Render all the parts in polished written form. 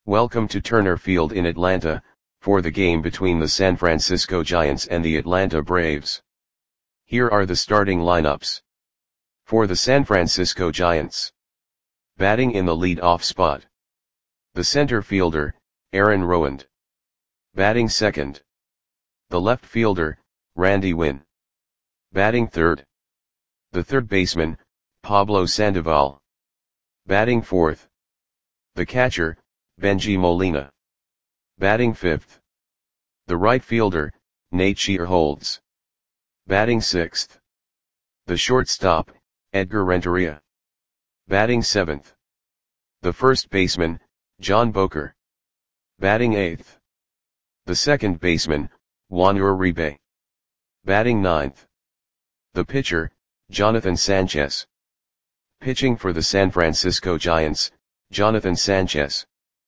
Welcome to Turner Field in Atlanta, for the game between the San Francisco Giants and the Atlanta Braves. Here are the starting lineups. For the San Francisco Giants. Batting in the lead-off spot. The center fielder, Aaron Rowand. Batting second. The left fielder, Randy Winn. Batting third. The third baseman, Pablo Sandoval. Batting fourth. The catcher, Bengie Molina. Batting fifth. The right fielder, Nate Shearholtz. Batting sixth. The shortstop, Edgar Renteria. Batting seventh. The first baseman, John Boker. Batting eighth. The second baseman, Juan Uribe. Batting ninth. The pitcher, Jonathan Sanchez. Pitching for the San Francisco Giants, Jonathan Sanchez.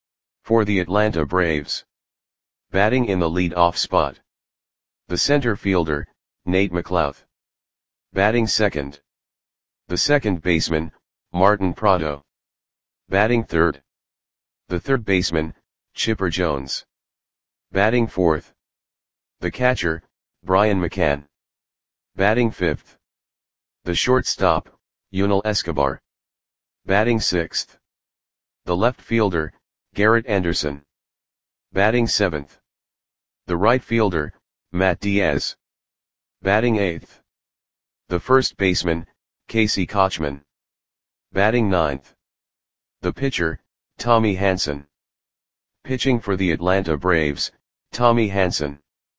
For the Atlanta Braves. Batting in the lead-off spot. The center fielder, Nate McLouth. Batting second. The second baseman, Martin Prado. Batting third. The third baseman, Chipper Jones. Batting fourth. The catcher, Brian McCann. Batting fifth. The shortstop, Yunel Escobar. Batting sixth. The left fielder, Garrett Anderson. Batting seventh. The right fielder, Matt Diaz. Batting eighth. The first baseman, Casey Kotchman. Batting ninth. The pitcher, Tommy Hanson. Pitching for the Atlanta Braves, Tommy Hanson.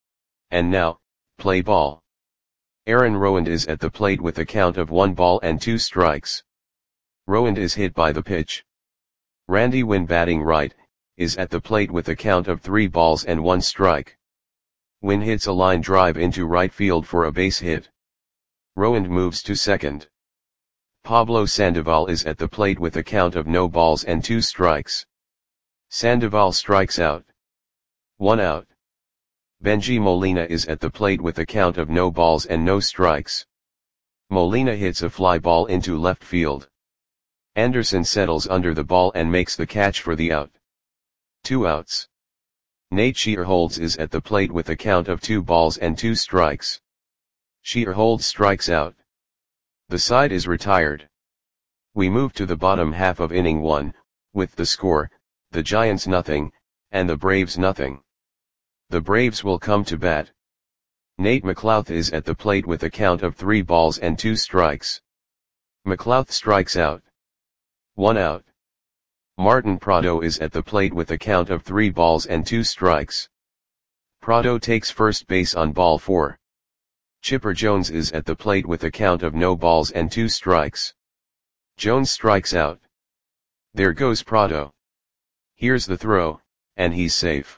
And now, play ball. Aaron Rowand is at the plate with a count of 1-2 strikes. Rowand is hit by the pitch. Randy Winn, batting right, is at the plate with a count of 3-1 strike. Winn hits a line drive into right field for a base hit. Rowand moves to second. Pablo Sandoval is at the plate with a count of 0-2 strikes. Sandoval strikes out. 1 out. Bengie Molina is at the plate with a count of 0 strikes. Molina hits a fly ball into left field. Anderson settles under the ball and makes the catch for the out. 2 outs. Nate Shearholtz is at the plate with a count of 2-2 strikes. Shearholtz strikes out. The side is retired. We move to the bottom half of inning 1, with the score, the Giants 0, and the Braves 0. The Braves will come to bat. Nate McLouth is at the plate with a count of 3-2 strikes. McLouth strikes out. 1 out. Martin Prado is at the plate with a count of 3-2 strikes. Prado takes first base on ball 4. Chipper Jones is at the plate with a count of 0-2 strikes. Jones strikes out. There goes Prado. Here's the throw, and he's safe.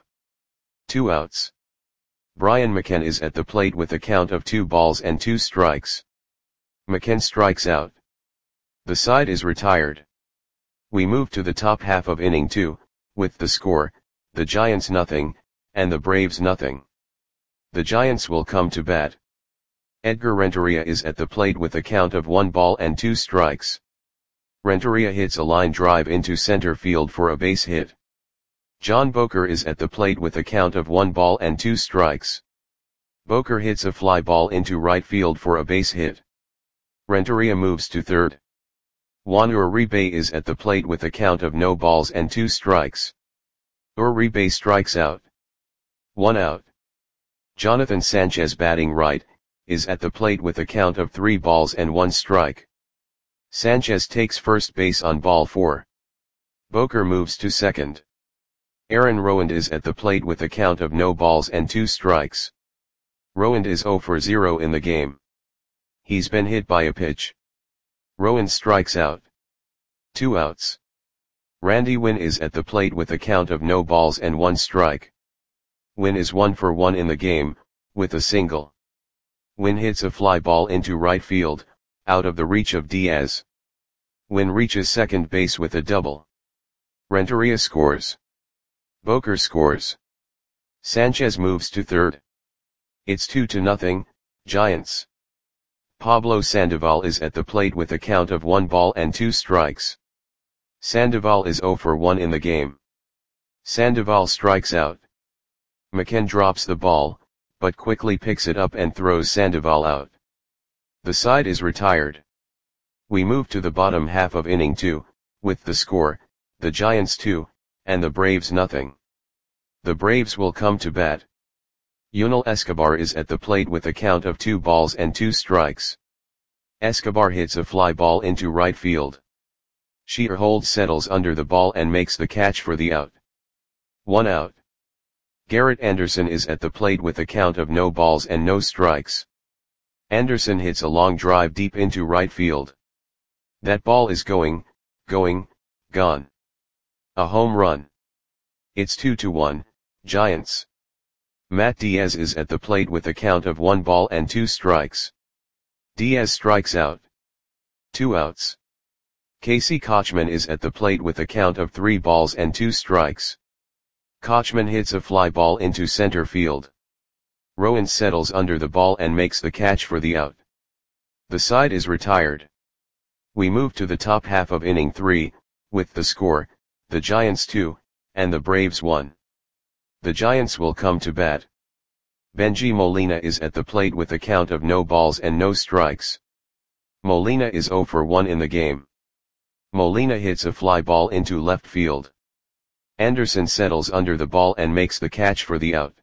2 outs. Brian McCann is at the plate with a count of 2-2 strikes. McCann strikes out. The side is retired. We move to the top half of inning 2, with the score, the Giants 0, and the Braves 0. The Giants will come to bat. Edgar Renteria is at the plate with a count of 1-2 strikes. Renteria hits a line drive into center field for a base hit. John Boker is at the plate with a count of 1-2 strikes. Boker hits a fly ball into right field for a base hit. Renteria moves to third. Juan Uribe is at the plate with a count of 0-2 strikes. Uribe strikes out. 1 out. Jonathan Sanchez, batting right, is at the plate with a count of 3-1 strike. Sanchez takes first base on ball 4. Boker moves to second. Aaron Rowand is at the plate with a count of 0-2 strikes. Rowand is 0 for 0 in the game. He's been hit by a pitch. Rowand strikes out. 2 outs. Randy Winn is at the plate with a count of 0-1 strike. Winn is 1 for 1 in the game, with a single. Winn hits a fly ball into right field, out of the reach of Diaz. Winn reaches second base with a double. Renteria scores. Boker scores. Sanchez moves to third. It's 2-0, Giants. Pablo Sandoval is at the plate with a count of 1-2 strikes. Sandoval is 0 for 1 in the game. Sandoval strikes out. McCann drops the ball, but quickly picks it up and throws Sandoval out. The side is retired. We move to the bottom half of inning 2, with the score, the Giants 2, and the Braves nothing. The Braves will come to bat. Yunel Escobar is at the plate with a count of 2 balls and 2 strikes. Escobar hits a fly ball into right field. Shearholtz settles under the ball and makes the catch for the out. 1 out. Garrett Anderson is at the plate with a count of no balls and no strikes. Anderson hits a long drive deep into right field. That ball is going, gone. A home run. It's 2-1, Giants. Matt Diaz is at the plate with a count of 1 ball and 2 strikes. Diaz strikes out. 2 outs. Casey Kotchman is at the plate with a count of 3 balls and 2 strikes. Kotchman hits a fly ball into center field. Rowan settles under the ball and makes the catch for the out. The side is retired. We move to the top half of inning 3, with the score, the Giants 2, and the Braves 1. The Giants will come to bat. Benji Molina is at the plate with a count of no balls and no strikes. Molina is 0 for 1 in the game. Molina hits a fly ball into left field. Anderson settles under the ball and makes the catch for the out.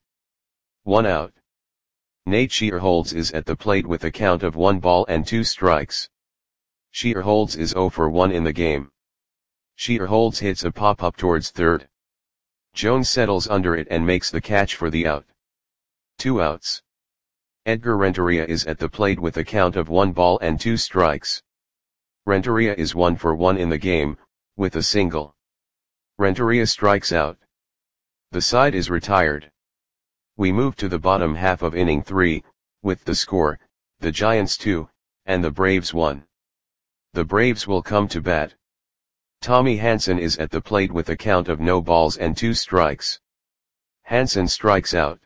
1 out. Nate Shearholtz is at the plate with a count of 1 ball and 2 strikes. Shearholtz is 0 for 1 in the game. Shearholtz hits a pop-up towards third. Jones settles under it and makes the catch for the out. 2 outs. Edgar Renteria is at the plate with a count of 1 ball and 2 strikes. Renteria is 1 for 1 in the game, with a single. Renteria strikes out. The side is retired. We move to the bottom half of inning 3, with the score, the Giants 2, and the Braves 1. The Braves will come to bat. Tommy Hanson is at the plate with a count of no balls and 2 strikes. Hanson strikes out.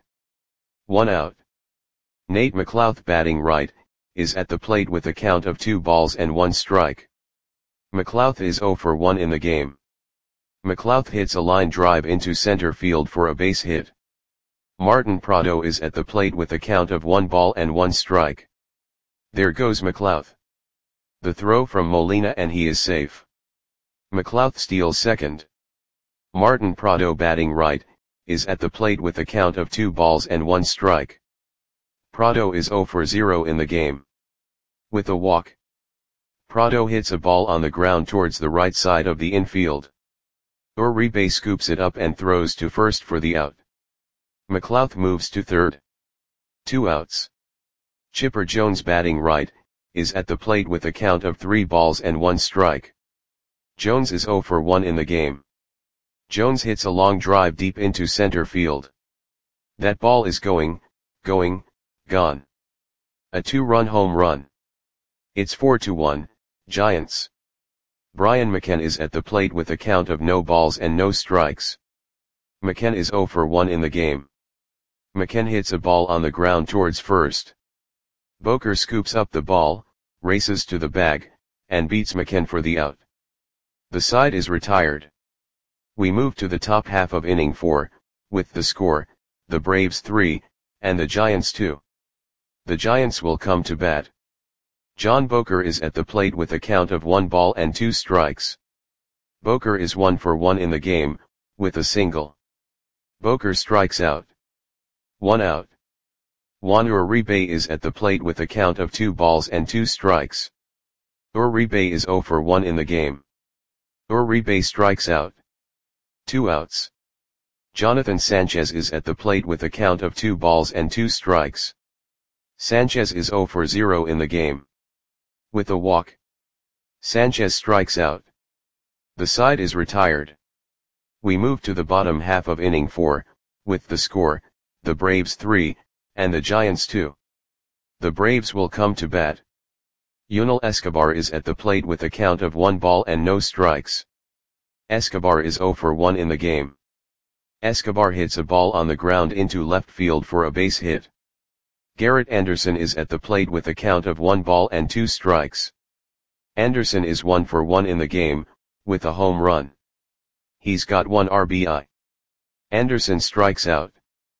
1 out. Nate McLouth batting right, is at the plate with a count of 2 balls and 1 strike. McLouth is 0 for 1 in the game. McLouth hits a line drive into center field for a base hit. Martin Prado is at the plate with a count of 1 ball and 1 strike. There goes McLouth. The throw from Molina and he is safe. McLouth steals second. Martin Prado batting right, is at the plate with a count of 2 balls and 1 strike. Prado is 0 for 0 in the game. With a walk. Prado hits a ball on the ground towards the right side of the infield. Uribe scoops it up and throws to first for the out. McLouth moves to third. 2 outs. Chipper Jones batting right, is at the plate with a count of 3 balls and 1 strike. Jones is 0 for 1 in the game. Jones hits a long drive deep into center field. That ball is going, gone. A 2-run home run. It's 4-1, Giants. Brian McCann is at the plate with a count of no balls and no strikes. McCann is 0 for 1 in the game. McCann hits a ball on the ground towards first. Boker scoops up the ball, races to the bag, and beats McCann for the out. The side is retired. We move to the top half of inning 4, with the score, the Braves 3, and the Giants 2. The Giants will come to bat. John Boker is at the plate with a count of 1 ball and 2 strikes. Boker is 1 for 1 in the game, with a single. Boker strikes out. 1 out. Juan Uribe is at the plate with a count of 2 balls and 2 strikes. Uribe is 0 for 1 in the game. Uribe strikes out. 2 outs. Jonathan Sanchez is at the plate with a count of 2 balls and 2 strikes. Sanchez is 0 for 0 in the game. With a walk. Sanchez strikes out. The side is retired. We move to the bottom half of inning 4, with the score, the Braves 3, and the Giants 2. The Braves will come to bat. Yunel Escobar is at the plate with a count of 1 ball and no strikes. Escobar is 0 for 1 in the game. Escobar hits a ball on the ground into left field for a base hit. Garrett Anderson is at the plate with a count of 1 ball and 2 strikes. Anderson is 1 for 1 in the game, with a home run. He's got 1 RBI. Anderson strikes out.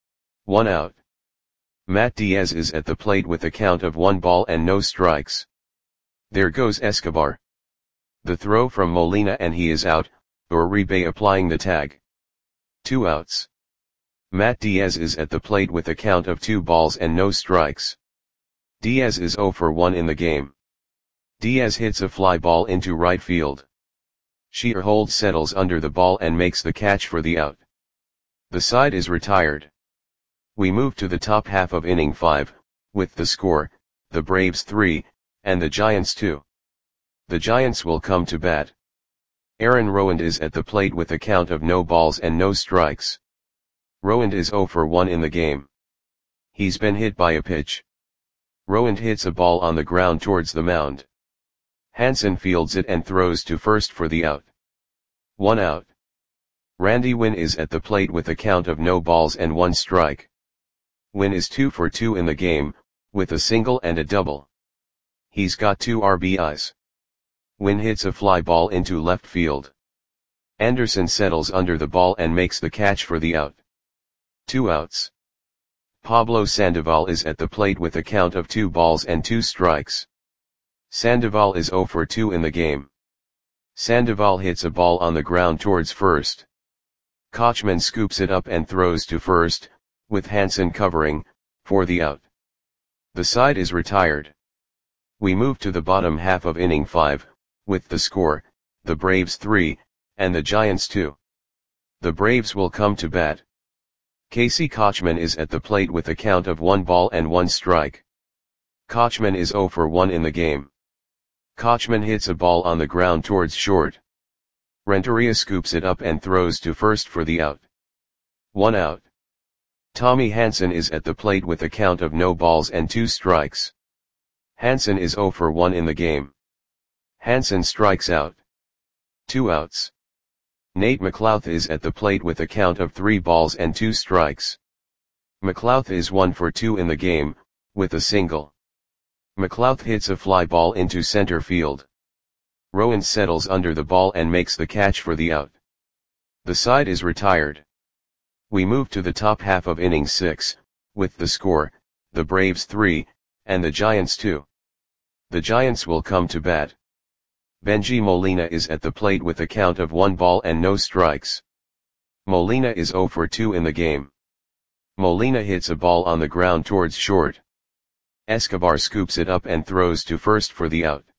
1 out. Matt Diaz is at the plate with a count of 1 ball and no strikes. There goes Escobar. The throw from Molina and he is out, Uribe applying the tag. 2 outs. Matt Diaz is at the plate with a count of 2 balls and no strikes. Diaz is 0 for 1 in the game. Diaz hits a fly ball into right field. Shearholtz settles under the ball and makes the catch for the out. The side is retired. We move to the top half of inning 5, with the score, the Braves 3, and the Giants 2. The Giants will come to bat. Aaron Rowand is at the plate with a count of no balls and no strikes. Rowand is 0 for 1 in the game. He's been hit by a pitch. Rowand hits a ball on the ground towards the mound. Hansen fields it and throws to first for the out. 1 out. Randy Winn is at the plate with a count of no balls and 1 strike. Winn is 2 for 2 in the game, with a single and a double. He's got 2 RBIs. Winn hits a fly ball into left field. Anderson settles under the ball and makes the catch for the out. 2 outs. Pablo Sandoval is at the plate with a count of 2 balls and 2 strikes. Sandoval is 0 for 2 in the game. Sandoval hits a ball on the ground towards first. Kochman scoops it up and throws to first, with Hansen covering, for the out. The side is retired. We move to the bottom half of inning 5, with the score, the Braves 3, and the Giants 2. The Braves will come to bat. Casey Kochman is at the plate with a count of 1 ball and 1 strike. Kochman is 0 for 1 in the game. Kochman hits a ball on the ground towards short. Renteria scoops it up and throws to first for the out. 1 out. Tommy Hansen is at the plate with a count of no balls and 2 strikes. Hansen is 0 for 1 in the game. Hansen strikes out. 2 outs. Nate McLouth is at the plate with a count of 3 balls and 2 strikes. McLouth is 1 for 2 in the game, with a single. McLouth hits a fly ball into center field. Rowand settles under the ball and makes the catch for the out. The side is retired. We move to the top half of inning 6, with the score, the Braves 3, and the Giants 2. The Giants will come to bat. Benji Molina is at the plate with a count of 1 ball and no strikes. Molina is 0 for 2 in the game. Molina hits a ball on the ground towards short. Escobar scoops it up and throws to first for the out.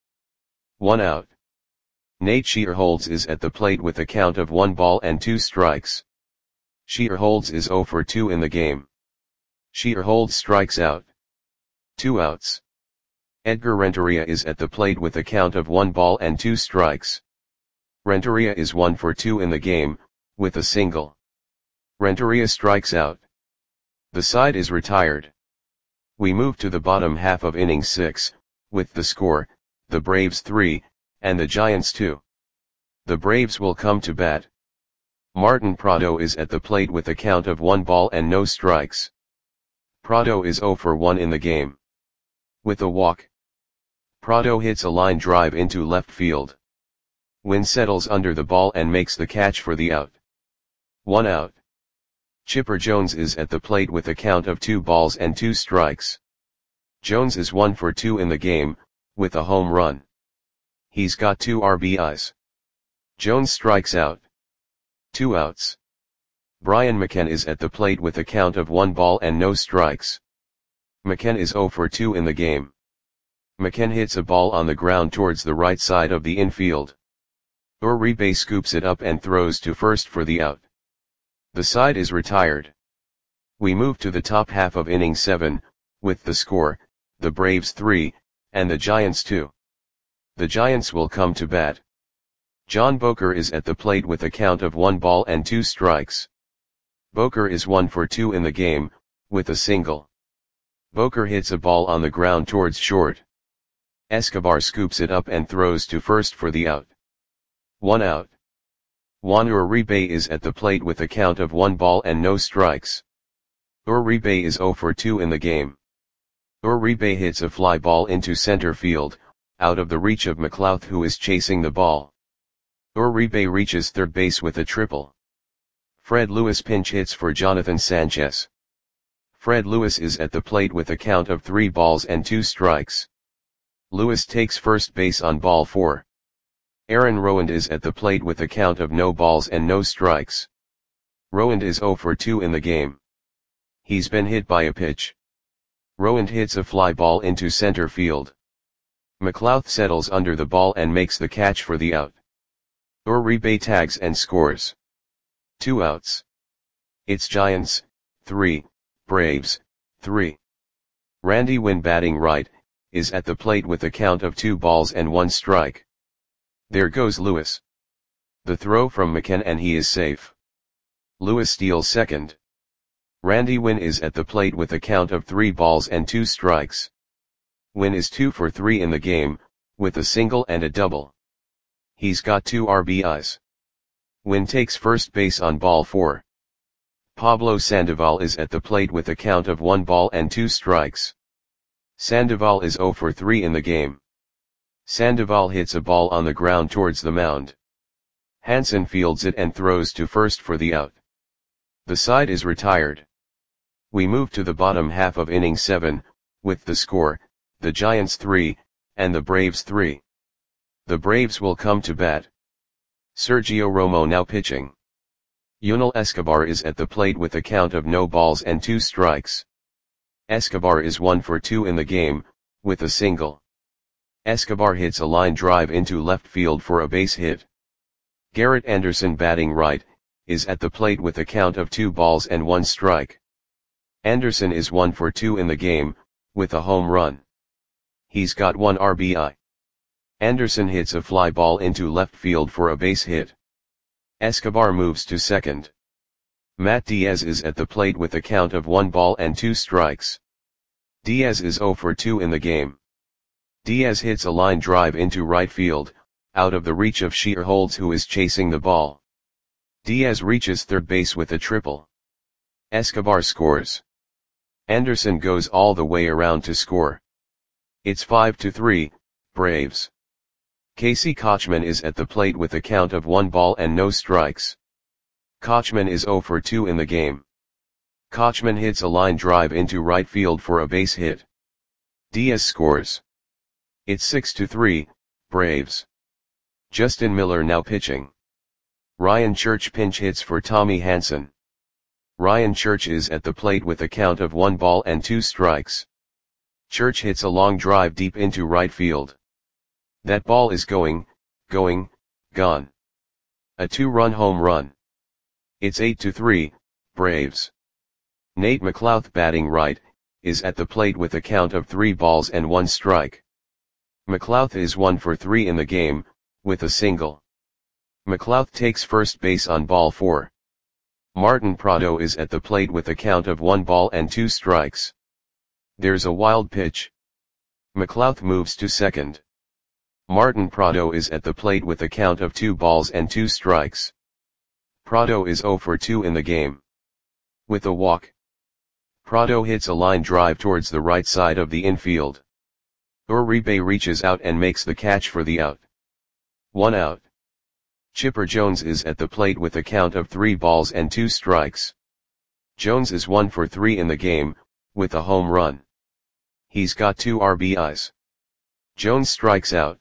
1 out. Nate Shearholtz is at the plate with a count of 1 ball and 2 strikes. Shearholtz is 0 for 2 in the game. Shearholtz strikes out. 2 outs. Edgar Renteria is at the plate with a count of 1 ball and 2 strikes. Renteria is 1 for 2 in the game, with a single. Renteria strikes out. The side is retired. We move to the bottom half of inning 6, with the score, the Braves 3, and the Giants 2. The Braves will come to bat. Martin Prado is at the plate with a count of 1 ball and no strikes. Prado is 0 for 1 in the game. With a walk. Prado hits a line drive into left field. Winn settles under the ball and makes the catch for the out. 1 out. Chipper Jones is at the plate with a count of 2 balls and 2 strikes. Jones is 1 for 2 in the game, with a home run. He's got 2 RBIs. Jones strikes out. 2 outs. Brian McKenna is at the plate with a count of 1 ball and no strikes. McKenna is 0 for 2 in the game. McKenna hits a ball on the ground towards the right side of the infield. Uribe scoops it up and throws to first for the out. The side is retired. We move to the top half of inning 7, with the score, the Braves 3, and the Giants 2. The Giants will come to bat. John Boker is at the plate with a count of 1 ball and 2 strikes. Boker is 1 for 2 in the game, with a single. Boker hits a ball on the ground towards short. Escobar scoops it up and throws to first for the out. 1 out. Juan Uribe is at the plate with a count of 1 ball and no strikes. Uribe is 0 for 2 in the game. Uribe hits a fly ball into center field, out of the reach of McLouth who is chasing the ball. Uribe reaches third base with a triple. Fred Lewis pinch hits for Jonathan Sanchez. Fred Lewis is at the plate with a count of 3 balls and 2 strikes. Lewis takes first base on ball 4. Aaron Rowand is at the plate with a count of no balls and no strikes. Rowand is 0 for 2 in the game. He's been hit by a pitch. Rowand hits a fly ball into center field. McLouth settles under the ball and makes the catch for the out. Uribe tags and scores. 2 outs. It's Giants, 3, Braves, 3. Randy Winn batting right, is at the plate with a count of 2 balls and 1 strike. There goes Lewis. The throw from McCann and he is safe. Lewis steals second. Randy Winn is at the plate with a count of 3 balls and 2 strikes. Winn is 2 for 3 in the game, with a single and a double. He's got 2 RBIs. Winn takes first base on ball 4. Pablo Sandoval is at the plate with a count of 1 ball and 2 strikes. Sandoval is 0 for 3 in the game. Sandoval hits a ball on the ground towards the mound. Hansen fields it and throws to first for the out. The side is retired. We move to the bottom half of inning 7, with the score, the Giants 3, and the Braves 3. The Braves will come to bat. Sergio Romo now pitching. Yunel Escobar is at the plate with a count of no balls and 2 strikes. Escobar is 1 for 2 in the game, with a single. Escobar hits a line drive into left field for a base hit. Garrett Anderson batting right, is at the plate with a count of 2 balls and 1 strike. Anderson is 1 for 2 in the game, with a home run. He's got 1 RBI. Anderson hits a fly ball into left field for a base hit. Escobar moves to second. Matt Diaz is at the plate with a count of 1 ball and 2 strikes. Diaz is 0 for 2 in the game. Diaz hits a line drive into right field, out of the reach of Shearholds who is chasing the ball. Diaz reaches third base with a triple. Escobar scores. Anderson goes all the way around to score. It's 5-3, Braves. Casey Kotchman is at the plate with a count of 1 ball and no strikes. Kotchman is 0 for 2 in the game. Kotchman hits a line drive into right field for a base hit. Diaz scores. It's 6-3, Braves. Justin Miller now pitching. Ryan Church pinch hits for Tommy Hansen. Ryan Church is at the plate with a count of 1 ball and 2 strikes. Church hits a long drive deep into right field. That ball is gone. A 2-run home run. It's 8-3, Braves. Nate McLouth batting right, is at the plate with a count of 3 balls and 1 strike. McLouth is 1 for 3 in the game, with a single. McLouth takes first base on ball 4. Martin Prado is at the plate with a count of 1 ball and 2 strikes. There's a wild pitch. McLouth moves to second. Martin Prado is at the plate with a count of 2 balls and 2 strikes. Prado is 0 for 2 in the game. With a walk. Prado hits a line drive towards the right side of the infield. Uribe reaches out and makes the catch for the out. 1 out. Chipper Jones is at the plate with a count of 3 balls and 2 strikes. Jones is 1 for 3 in the game, with a home run. He's got 2 RBIs. Jones strikes out.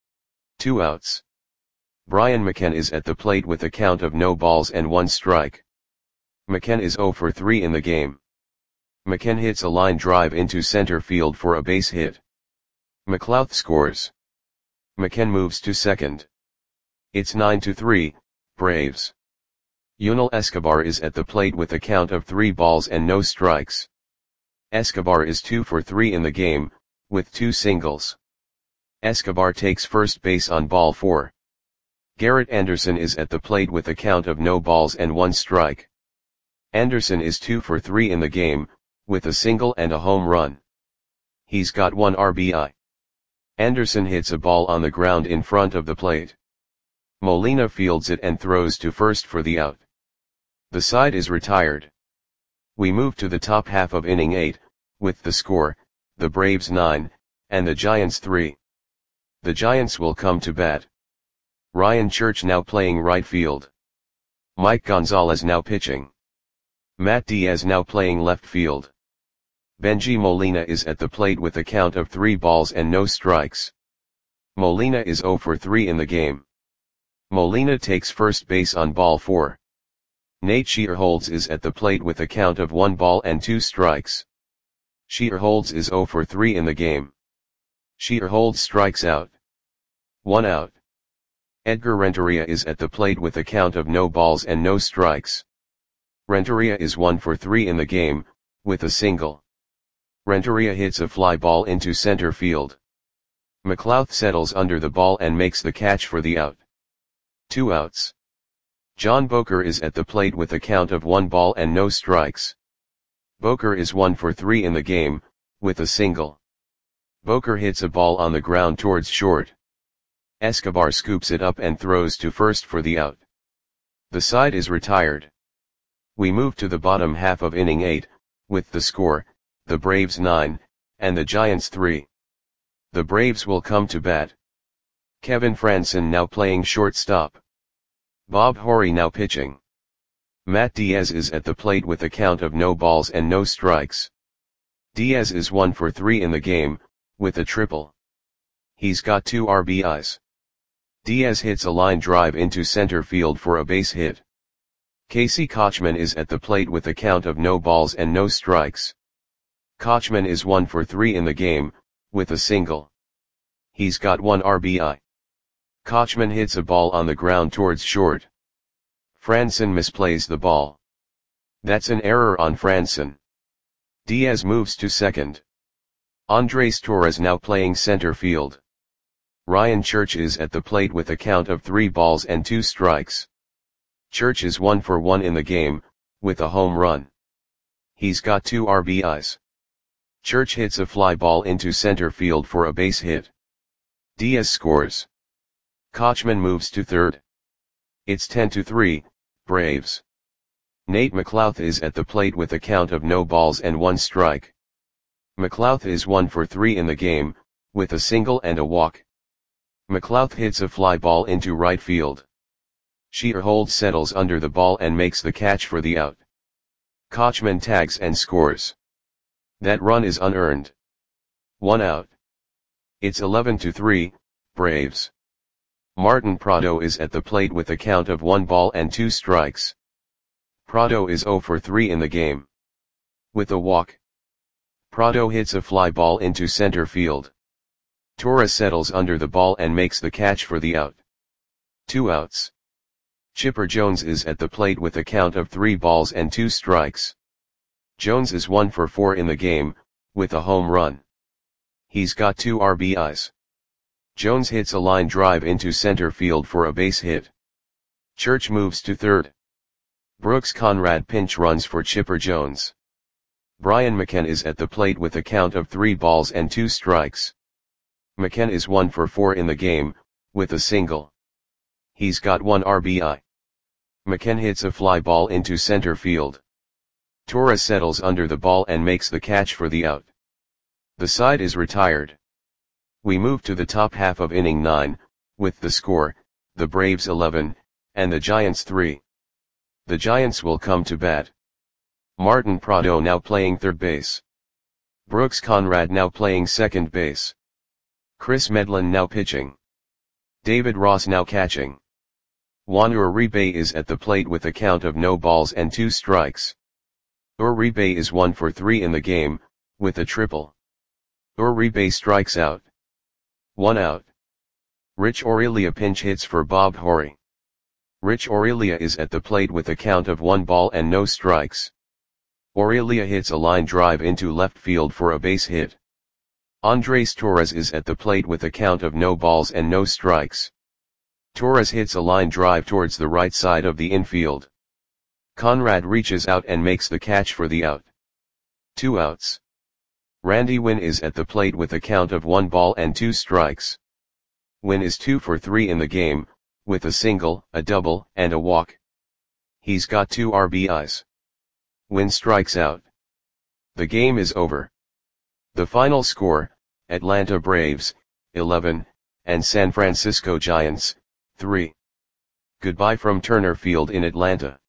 2 outs. Brian McCann is at the plate with a count of no balls and 1 strike. McCann is 0 for 3 in the game. McCann hits a line drive into center field for a base hit. McLouth scores. McCann moves to second. It's 9-3, Braves. Yunel Escobar is at the plate with a count of 3 balls and no strikes. Escobar is 2 for 3 in the game, with 2 singles. Escobar takes first base on ball 4. Garrett Anderson is at the plate with a count of no balls and 1 strike. Anderson is 2 for 3 in the game, with a single and a home run. He's got 1 RBI. Anderson hits a ball on the ground in front of the plate. Molina fields it and throws to first for the out. The side is retired. We move to the top half of inning 8, with the score, the Braves 9, and the Giants 3. The Giants will come to bat. Ryan Church now playing right field. Mike Gonzalez now pitching. Matt Diaz now playing left field. Benji Molina is at the plate with a count of 3 balls and no strikes. Molina is 0 for 3 in the game. Molina takes first base on ball 4. Nate Shearholds is at the plate with a count of 1 ball and 2 strikes. Shearholds is 0 for 3 in the game. Shearholds strikes out. 1 out. Edgar Renteria is at the plate with a count of no balls and no strikes. Renteria is 1 for 3 in the game, with a single. Renteria hits a fly ball into center field. McLouth settles under the ball and makes the catch for the out. 2 outs. John Boker is at the plate with a count of 1 ball and no strikes. Boker is 1 for 3 in the game, with a single. Boker hits a ball on the ground towards short. Escobar scoops it up and throws to first for the out. The side is retired. We move to the bottom half of inning 8, with the score, the Braves 9, and the Giants 3. The Braves will come to bat. Kevin Frandsen now playing shortstop. Bob Horry now pitching. Matt Diaz is at the plate with a count of no balls and no strikes. Diaz is 1 for 3 in the game, with a triple. He's got 2 RBIs. Diaz hits a line drive into center field for a base hit. Casey Kotchman is at the plate with a count of no balls and no strikes. Kotchman is 1 for 3 in the game, with a single. He's got 1 RBI. Kotchman hits a ball on the ground towards short. Frandsen misplays the ball. That's an error on Frandsen. Diaz moves to second. Andres Torres now playing center field. Ryan Church is at the plate with a count of 3 balls and 2 strikes. Church is 1 for 1 in the game, with a home run. He's got 2 RBIs. Church hits a fly ball into center field for a base hit. Diaz scores. Kotchman moves to third. It's 10-3, Braves. Nate McLouth is at the plate with a count of no balls and 1 strike. McLouth is 1 for 3 in the game, with a single and a walk. McLouth hits a fly ball into right field. Shearholds settles under the ball and makes the catch for the out. Kotchman tags and scores. That run is unearned. 1 out. It's 11-3, Braves. Martin Prado is at the plate with a count of 1 ball and 2 strikes. Prado is 0 for 3 in the game. With a walk. Prado hits a fly ball into center field. Torres settles under the ball and makes the catch for the out. 2 outs. Chipper Jones is at the plate with a count of 3 balls and 2 strikes. Jones is 1 for 4 in the game, with a home run. He's got 2 RBIs. Jones hits a line drive into center field for a base hit. Church moves to third. Brooks Conrad pinch runs for Chipper Jones. Brian McKenna is at the plate with a count of 3 balls and 2 strikes. McKenna is 1 for 4 in the game, with a single. He's got 1 RBI. McKenna hits a fly ball into center field. Torres settles under the ball and makes the catch for the out. The side is retired. We move to the top half of inning 9, with the score, the Braves 11, and the Giants 3. The Giants will come to bat. Martin Prado now playing third base. Brooks Conrad now playing second base. Chris Medlin now pitching. David Ross now catching. Juan Uribe is at the plate with a count of no balls and 2 strikes. Uribe is 1 for 3 in the game, with a triple. Uribe strikes out. 1 out. Rich Aurelia pinch hits for Bob Horry. Rich Aurelia is at the plate with a count of 1 ball and no strikes. Aurelia hits a line drive into left field for a base hit. Andres Torres is at the plate with a count of no balls and no strikes. Torres hits a line drive towards the right side of the infield. Conrad reaches out and makes the catch for the out. 2 outs. Randy Winn is at the plate with a count of 1 ball and 2 strikes. Winn is 2 for 3 in the game, with a single, a double, and a walk. He's got 2 RBIs. Winn strikes out. The game is over. The final score, Atlanta Braves, 11, and San Francisco Giants, 3. Goodbye from Turner Field in Atlanta.